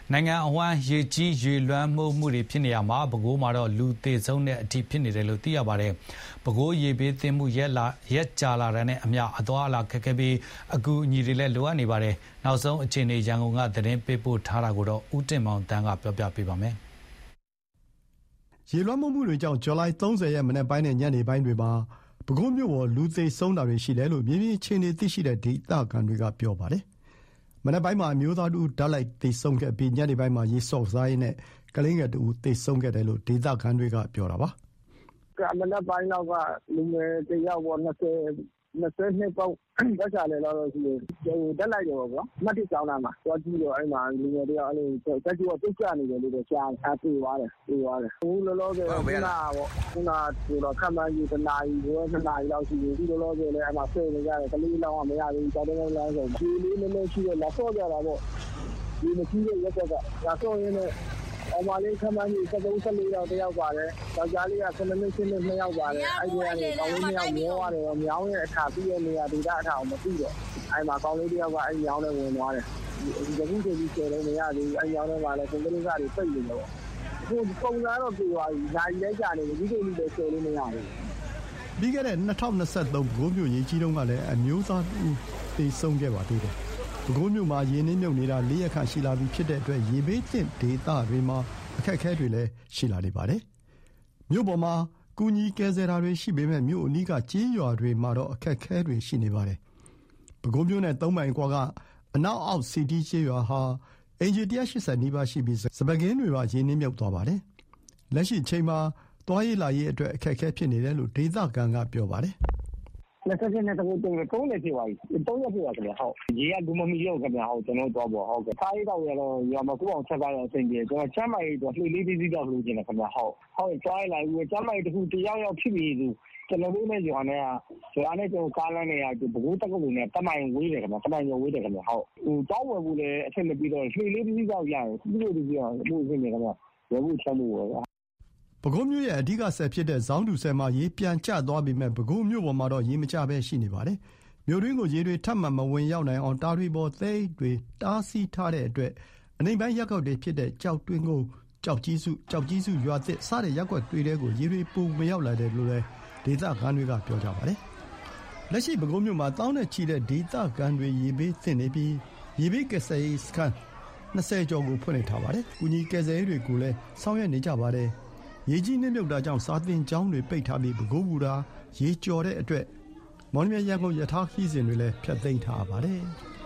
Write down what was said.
နိုင်ငံအဝန်းရေကြီးရေလွှမ်းမိုးမှုတွေဖြစ်နေရမှာပဲခူးမှာတော့လူသေဆုံးတဲ့အထိဖြစ်နေတယ်လို့သိရပါတယ်။ပဲခူးရေဘေးသင့်မှုရက်ကြာလာတာနဲ့အမျှအသွားအလာခက်ခဲပြီးအကူအညီတွေလည်းလိုအပ်နေပါတယ်။နောက်ဆုံးအခြေအနေရန်ကုန်ကသတင်းပေးပို့ထားတာကိုတော့ဦးတင်မောင်တန်းကပြောပြပေးပါမယ်။ရေလွှမ်းမိုးမှုတွေကြောင့်ဇူလိုင်30ရက်မနက်ပိုင်းနဲ့ညနေပိုင်းတွေမှာပဲခူးမြို့ပေါ်လူသေဆုံးတာတွေရှိတယ်လို့မြေပြင်အခြေအနေသိရှိတဲ့ဒေသခံတွေကပြောပါတယ်။မနက်ပိုင်းမှာအမျိုးသားတစ်ဦးဓာတ်လိုက်သေဆုံးခဲ့ပြီးညနေပိုင်းမှာရေဆော့ကစားရင်းနဲ့ကလေးငယ်တစ်ဦးသေဆုံးခဲ့တယ်လို့ဒေသခံတွေကပြောတာပါ။မနက်ပိုင်းလောက်ကလူငယ်တစ်ယောက်ပေါ့20ပေါက်ပတ်ချာလေတော့ရှိတယ်ဓာတ်လိုက်တယ်ပေါ့ကွာ။မှတ်တိကျောင်းသားမှာသွားကြည့်တော့အဲ့မှာလူငယ်တစ်ယောက်အဲ့လိုတက်ကြည့်တော့တုတ်ကျနေတယ်လို့တော့ကြားတယ်။ပြေးသွားတယ်။အခုလောလောဆယ်ခုနကတော့ခန့်မှန်းကြီး2နာရီလောက်ရှိပြီ။ဒီလောလောဆယ်လည်းအဲ့မှာဆွေးနေကြတယ်ကလေးလောင်းကမရသေးဘူးတောင်းတန်းလမ်းဆုံးဒီလေးနည်းနည်းရှိတော့လာဆော့ကြတာပေါ့။ဒီမရှိတဲ့ရက်ကလာဆော့ရင်းနဲ့အမလေးခန့်မှန်းကြီး13-14ယောက်တစ်ယောက်ပါတယ်။ယောက်ျားလေးက7နှစ်2ယောက်ပါတယ်။အဲ့ဒီကနေကောင်းလေး2ယောက်မျောရတယ်ရောမြောင်းရဲ့အခါပြီးရဲ့နေရာဒေသအခါကိုမသိတော့အဲ့မှာကောင်းလေးတစ်ယောက်ကအဲ့မြောင်းနဲ့ဝင်သွားတယ်။ဒီကနေ့ဒီကျေလုံးမရသေးဘူး။အဲ့မြောင်းထဲမှာလည်းကွန်ကရစ်ကတွေပိတ်နေတယ်ပေါ့။အခုပုံစံတော့ပြေသွားပြီ။နိုင်လဲကြနေပြီဒီကိစ္စလည်းကျေလို့မရဘူး။ပြီးခဲ့တဲ့2023ပဲခူးမြို့ရေကြီးတုန်းကလည်းအမျိုးသားသေဆုံးခဲ့ပါသေးတယ်။ပဲခူးမြို့မှာရေနစ်မြုပ်နေတာ4ရက်ခန့်ရှိလာပြီဖြစ်တဲ့အတွက်ရေဘေးသင့်ဒေသတွေမှာအခက်အခဲတွေလည်းရှိလာနေပါတယ်။မြို့ပေါ်မှာကူညီကယ်ဆယ်တာတွေရှိပေမဲ့မြို့အနီးကကျေးရွာတွေမှာတော့အခက်အခဲတွေရှိနေပါတယ်။ပဲခူးမြို့နဲ့3မိုင်ကွာကအနောက်အောက်စီတီကျေးရွာဟာအင်ဂျီ180နီးပါးရှိပြီးစပကင်းတွေပါရေနစ်မြုပ်သွားပါတယ်။လက်ရှိချိန်မှာသွားရေးလာရေးအတွက်အခက်အခဲဖြစ်နေတယ်လို့ဒေသခံကပြောပါတယ်။ 28နဲ့3ရက်ဖြစ်သွားပြီ3ရက်ဖြစ်သွားခင်ဗျဟုတ်ရေကလူမမီရောခင်ဗျဟုတ်ကျွန်တော်တော့ပေါ့ဟုတ်ကဲ့စားရတော့ရတော့ရွာမှာကိုအောင်ချက်စားရအောင်အဆင်ပြေကျွန်တော်ချမ်းမိုင်တော့လှေလေးသေးသေးတော့လို့ကျင်တယ်ခင်ဗျဟုတ်ကြားလိုက်ဦးချမ်းမိုင်တစ်ခုတယောက်ဖြစ်ပြီးသူကျွန်တော်တို့နဲ့ရွာနဲ့ကျွန်တော်ကားလမ်းနဲ့ပဲခူးတက္ကသိုလ်နဲ့တမိုင်ဝေးတယ်ခင်ဗျတမိုင်ကျော်ဝေးတယ်ခင်ဗျဟုတ်တောင်းဝယ်ဖို့လည်းအဆင်မပြေတော့လှေလေးသေးသေးတော့ရတယ်ပြီးလို့ပြီးအောင်လို့အဆင်ပြေခင်ဗျဝယ်ဖို့ချမ်းဖို့ပဲပဲခူးမြို့ရဲ့အဓိကဆည်ဖြစ်တဲ့ဇောင်းတူဆည်မှာရေပြန်ကျသွားပေမဲ့ပဲခူးမြို့ပေါ်မှာတော့ရေမကျဘဲရှိနေပါတယ်။မြို့တွင်းကိုရေတွေထပ်မံမဝင်ရောက်နိုင်အောင်တာတွေပေါ်သဲအိတ်တွေတားဆီးထားတဲ့အတွက်အနိမ့်ပိုင်းရပ်ကွက်တွေဖြစ်တဲ့ကြောက်တွင်းကုန်းကြောက်ကြီးစုရွာသစ်စတဲ့ရပ်ကွက်တွေထဲကိုရေတွေပိုဝင်ရောက်လာတယ်လို့လည်းဒေသခံတွေကပြောကြပါတယ်။လက်ရှိပဲခူးမြို့မှာတောင်းနဲ့ချီတဲ့ဒေသခံတွေရေဘေးသင့်နေပြီးရေဘေးကယ်ဆယ်ရေးစခန်း20ကျော်ကိုဖွင့်လှစ်ထားပါတယ်။ကူညီကယ်ဆယ်ရေးတွေကိုလည်းဆောင်ရွက်နေကြပါတယ်။ရေကြီးနစ်မြုပ်တာကြောင့်စာသင်ကျောင်းတွေပိတ်ထားပြီးပဲခူးဘူတာရေကျော်တဲ့အတွက်မော်လမြိုင်ရန်ကုန်ရထားခီးစဉ်တွေလည်းဖျက်သိမ်းထားပါတယ်။